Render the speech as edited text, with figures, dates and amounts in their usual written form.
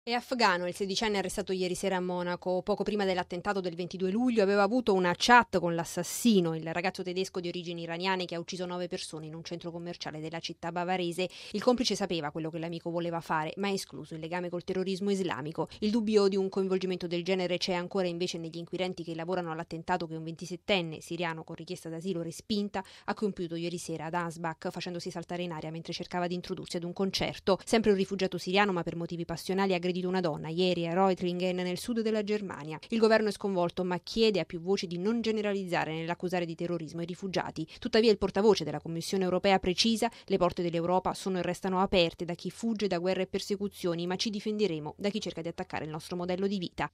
È afghano, il sedicenne arrestato ieri sera a Monaco. Poco prima dell'attentato del 22 luglio aveva avuto una chat con l'assassino, il ragazzo tedesco di origini iraniane che ha ucciso 9 persone in un centro commerciale della città bavarese. Il complice sapeva quello che l'amico voleva fare, ma ha escluso il legame col terrorismo islamico. Il dubbio di un coinvolgimento del genere c'è ancora invece negli inquirenti che lavorano all'attentato che un 27enne siriano con richiesta d'asilo respinta ha compiuto ieri sera ad Ansbach, facendosi saltare in aria mentre cercava di introdursi ad un concerto. Sempre un rifugiato siriano, ma per motivi passionali, ha aggredito una donna ieri a Reutlingen nel sud della Germania. Il governo è sconvolto, ma chiede a più voci di non generalizzare nell'accusare di terrorismo i rifugiati. Tuttavia il portavoce della Commissione europea precisa: le porte dell'Europa sono e restano aperte da chi fugge da guerre e persecuzioni, ma ci difenderemo da chi cerca di attaccare il nostro modello di vita.